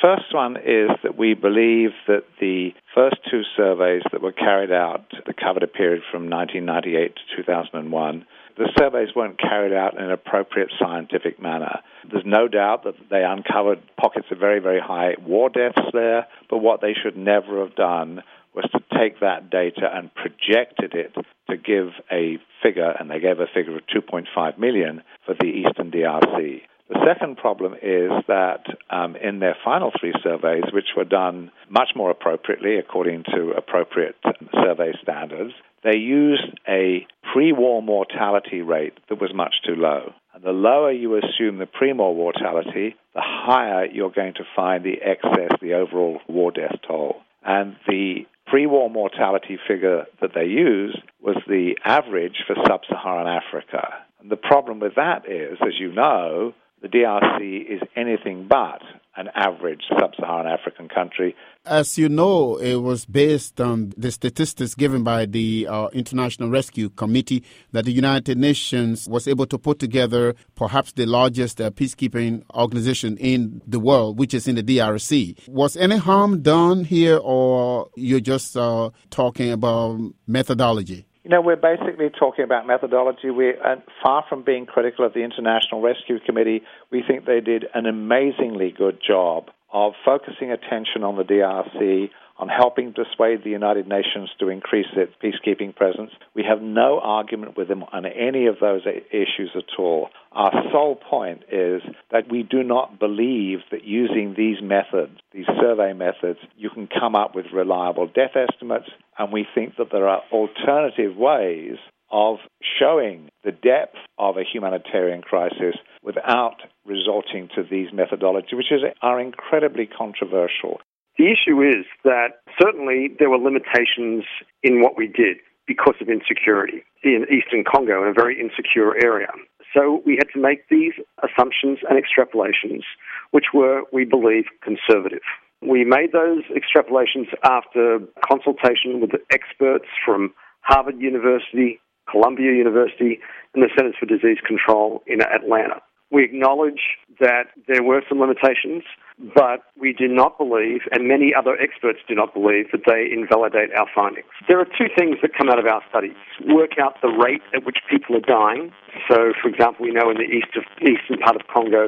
first one is that we believe that the first two surveys that were carried out that covered a period from 1998 to 2001, the surveys weren't carried out in an appropriate scientific manner. There's no doubt that they uncovered pockets of very, very high war deaths there, but what they should never have done was to take that data and projected it to give a figure, and they gave a figure of 2.5 million for the Eastern DRC. The second problem is that in their final three surveys, which were done much more appropriately according to appropriate survey standards, they used a pre-war mortality rate that was much too low. And the lower you assume the pre-war mortality, the higher you're going to find the excess, the overall war death toll. And the pre-war mortality figure that they used was the average for sub-Saharan Africa. And the problem with that is, as you know, the DRC is anything but an average sub-Saharan African country. As you know, it was based on the statistics given by the International Rescue Committee that the United Nations was able to put together perhaps the largest peacekeeping organization in the world, which is in the DRC. Was any harm done here, or you're just talking about methodology? We're basically talking about methodology. We're far from being critical of the International Rescue Committee. We think they did an amazingly good job of focusing attention on the DRC, on helping dissuade the United Nations to increase its peacekeeping presence. We have no argument with them on any of those issues at all. Our sole point is that we do not believe that using these methods, these survey methods, you can come up with reliable death estimates, and we think that there are alternative ways of showing the depth of a humanitarian crisis without resorting to these methodologies, which are incredibly controversial. The issue is that certainly there were limitations in what we did because of insecurity in eastern Congo, in a very insecure area. So we had to make these assumptions and extrapolations, which were, we believe, conservative. We made those extrapolations after consultation with experts from Harvard University, Columbia University, and the Centers for Disease Control in Atlanta. We acknowledge that there were some limitations, but we do not believe, and many other experts do not believe, that they invalidate our findings. There are two things that come out of our studies. Work out the rate at which people are dying. So, for example, we know in the eastern part of Congo,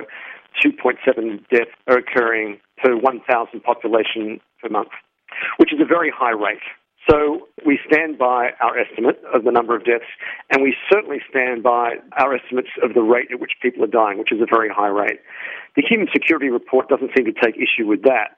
2.7 deaths are occurring per 1,000 population per month, which is a very high rate. So we stand by our estimate of the number of deaths, and we certainly stand by our estimates of the rate at which people are dying, which is a very high rate. The Human Security Report doesn't seem to take issue with that.